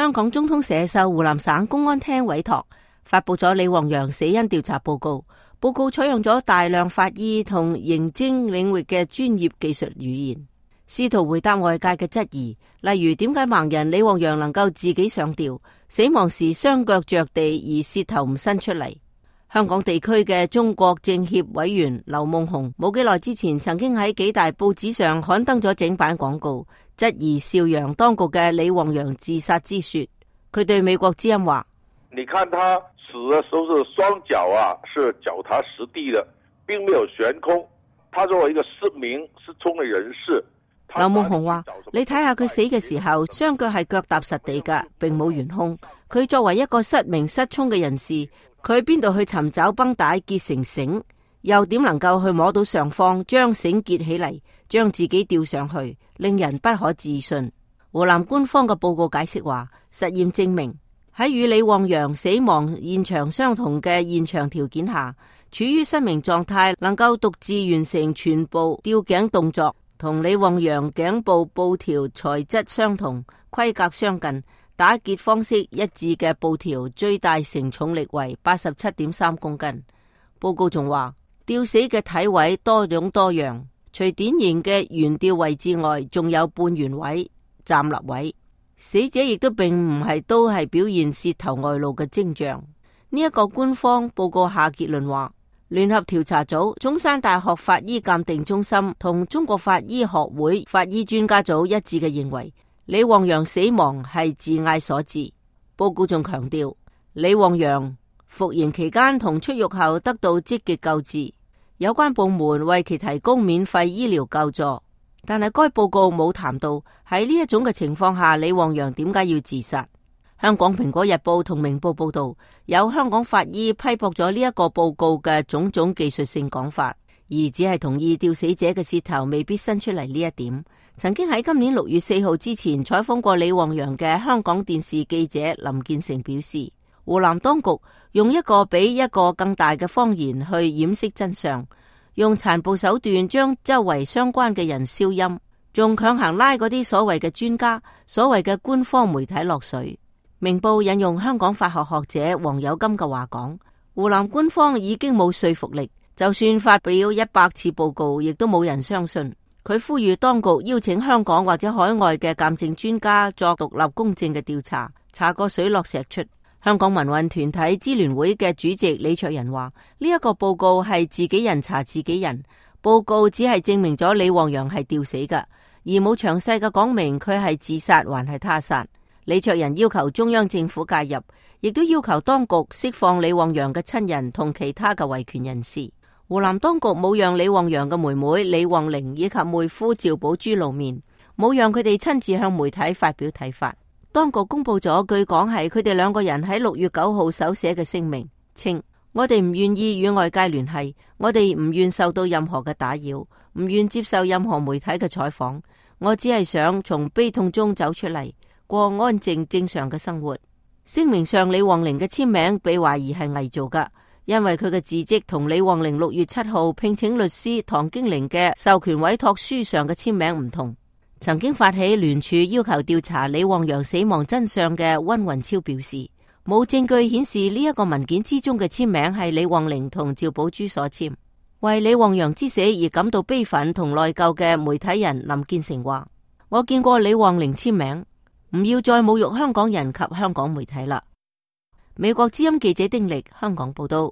香港中通社受湖南省公安廳委託，發佈咗李旺陽死因調查報告。報告採用咗大量法醫同刑偵領域嘅專業技術語言，試圖回答外界嘅質疑，例如點解盲人李旺陽能夠自己上吊，死亡時雙腳着地而舌頭唔伸出嚟。香港地區嘅中國政協委員劉夢熊冇幾耐之前曾經喺幾大報紙上刊登咗整版廣告，質疑邵陽當局嘅李旺陽自殺之說。佢對美國之音話： 你看他死的時候是雙腳是腳踏實地的，並沒有懸空。他作為一個失明失聰嘅人士， 劉夢熊話：你睇下佢死嘅時候，雙腳係腳踏實地噶，並冇懸空。佢作為一個失明失聰嘅人士，佢邊度去尋找繃帶結成繩，又點能夠去摸到上方將繩結起嚟，將自己吊上去，令人不可置信。湖南官方嘅報告解釋話，實驗證明喺與李旺陽死亡現場相同嘅現場條件下，處於失明狀態能夠獨自完成全部吊頸動作，同李旺陽頸部布條材質相同、規格相近、打結方式一致嘅布條最大承重力為 87.3 公斤。報告仲話，吊死嘅體位多種多樣，除典型嘅懸吊位置外，仲有半圓位、站立位。死者亦都並唔係都係表現舌頭外露嘅徵象。呢一個官方報告下結論話，聯合調查組、中山大學法醫鑑定中心同中國法醫學會法醫專家組一致嘅認為，李旺陽死亡係自縊所致。報告仲強調，李旺陽服刑期間同出獄後得到積極救治，有關部門為其提供免費醫療救助。但係該報告冇談到喺呢一種嘅情況下，李旺陽點解要自殺。香港蘋果日報同明報報道，有香港法醫批駁咗呢一個報告嘅種種技術性講法，而只係同意吊死者嘅舌頭未必伸出嚟呢一點。曾經喺今年6月4號之前採訪過李旺陽嘅香港電視記者林建成表示，湖南當局用一個比一個更大嘅謊言去掩飾真相，用殘暴手段將周圍相關嘅人消音，仲強行拉嗰啲所謂嘅專家、所謂嘅官方媒體落水。明報引用香港法學學者黃友金嘅話講，湖南官方已經冇說服力，就算發表100次報告，亦都冇人相信。佢呼籲當局邀請香港或者海外嘅鑑證專家作獨立公正嘅調查，查個水落石出。香港民運團體支聯會嘅主席李卓人話，呢一個報告係自己人查自己人，報告只係證明咗李旺陽係吊死㗎，而冇詳細嘅講明佢係自殺還係他殺。李卓人要求中央政府介入，亦都要求當局釋放李旺陽嘅親人同其他嘅維權人士。湖南當局冇讓李旺陽嘅妹妹李旺玲以及妹夫趙寶珠露面，冇讓佢哋親自向媒體發表睇法。當局公布咗據講係佢哋兩個人喺6月9號手寫嘅聲明，稱我哋唔願意與外界聯繫，我哋唔願受到任何嘅打擾，唔願接受任何媒體嘅採訪，我只係想從悲痛中走出嚟，過安靜正常嘅生活。聲明上李旺玲嘅簽名被懷疑係偽造㗎，因為佢嘅字跡同李旺玲6月7號聘請律師唐經玲嘅授權委託書上嘅簽名唔同。曾經發起聯署要求調查李旺陽死亡真相嘅溫雲超表示，冇證據顯示呢一個文件之中嘅簽名係李旺玲同趙寶珠所簽。為李旺陽之死而感到悲憤同內疚嘅媒體人林建成話，我見過李旺玲簽名，唔要再侮辱香港人及香港媒體啦。美國之音記者丁力香港報道。